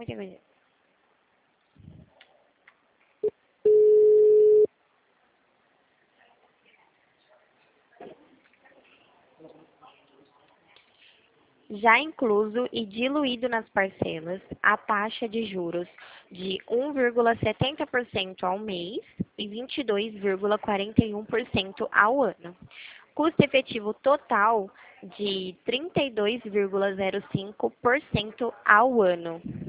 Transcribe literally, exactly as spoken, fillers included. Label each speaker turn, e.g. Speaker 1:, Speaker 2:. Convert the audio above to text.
Speaker 1: muita coisa. Já incluso e diluído nas parcelas, a taxa de juros de um vírgula setenta por cento ao mês e vinte e dois vírgula quarenta e um por cento ao ano. Custo efetivo total de trinta e dois vírgula zero cinco por cento ao ano.